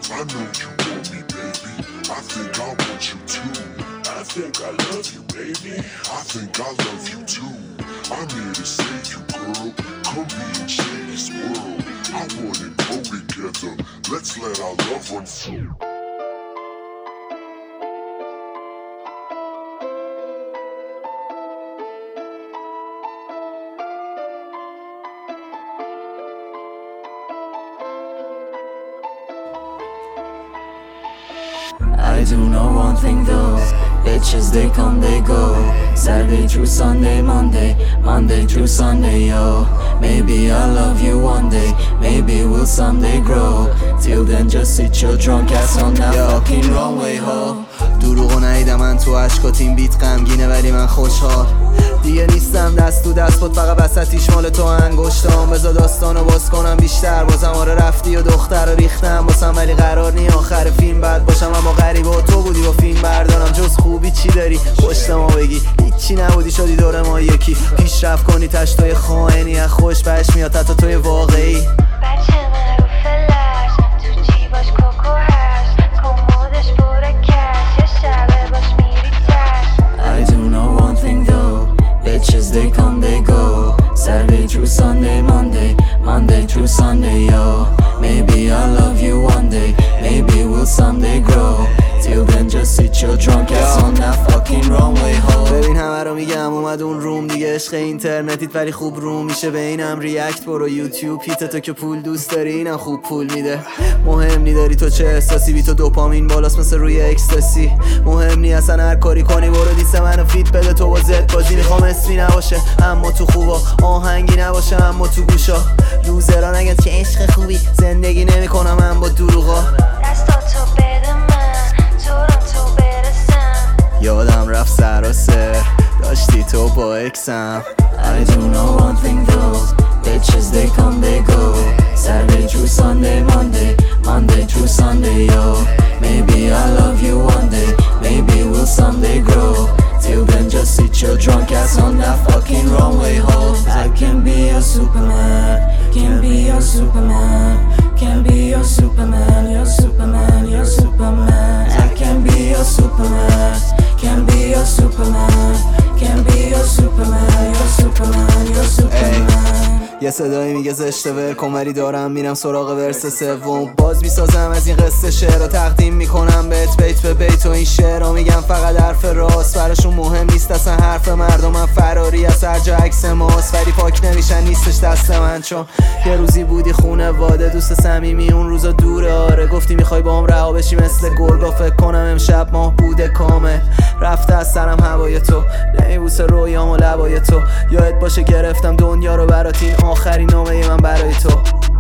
I know you want me, baby. I think I want you too. I think I love you, baby. I think I love you too. I'm here to save you, girl. Come be in Shady's world. I wanna grow together. Let's let our love run through. I do know one thing though, bitches they come they go, Saturday through Sunday, Monday through Sunday, yo. Maybe I'll love you one day, maybe we'll someday grow. Till then just sit your drunk ass on that fucking runway, ho. دروغو ندیدم من تو عشقات، این بیت غمگینه ولی من خوشحال. دیگه نیستم دست تو دست بود، فقط وسطیش مال تو انگشتام. بذار داستانو باز کنم بیشتر، بازم آره رفتی و دختر رو ریختم واسم، ولی قرار نی آخر فیلم بد باشم. اما غریبه و تو بودی با فیلم بردارم، جز خوبی چی داری پشت ما بگی؟ هیچی نبودی شدی دور ما یکی، پیشرفت کنی تشتای خائنی، از خوش بهش میاد حتی توی واقعی. بچه من رو فلش تو جیباش کوکو هست، کمودش پر کش، یه شبه باش میری تش. I do know one thing though, bitches they come they go, Saturday through Sunday, Monday through Sunday, yo. Maybe I'll love you one day, maybe we'll someday grow. Till then just sit your drunk ass on that fucking runway, ho. ببین همه رو میگم اومد اون روم دیگه، عشق اینترنتیت ولی خوب روم میشه. به اینم ریاکت برو یوتیوب، هیت تو که پول دوست داری اینم خوب پول میده. مهم نی داری تو چه احساسی، بی تو دوپامین بالاست مثل روی اکستاسی. مهم نی اصلا هر کاری کنی، برو دیس منو فیت بده تو با زد بازی. میخوام اسمی نباشه اما تو خوبا، آهنگی نباشه اما تو گوشا. لوزرا نگن چه عشق خوبی، زندگی نمیکنم من با دروغا. دستاتو بده من تو برسم. یادم رفت سراسر داشتی تو با اکسم. I do know one thing though, bitches they come they go, Saturday through Sunday, Monday through Sunday, yo. Maybe I'll love you one day, maybe we'll someday grow. Till then just sit your drunk ass on that fucking runway, ho. I can be your Superman, can be your Superman, can be your Superman, your Superman, your Superman. I can be your Superman, can be your Superman, can be your Superman, your Superman, your Superman. یه صدایی میگه زشته ول کن، ولی دارم میرم سراغ ورس سوم. باز میسازم از این قصه شعر رو تقدیم میکنم بهت بیت به بیت، و این شعر رو میگم فقط حرف راست. براشون مهم نیست اصلا حرف مردم، من فراری از هر جا عکس ماست. ولی پاک نمیشن نیستش دست من، چون یه روزی بودی خونه واده دوست صمیمی، اون روزا دوره. آره گفتی میخوای با هم رها بشی مثل گرگا، فکر کنم امشب ماه بوده کامل. رفته از سرم هوای تو، نمیبوسه رویام و لبای تو. یادت باشه گرفتم دنیا رو برات، این آخرین نامه من برای تو.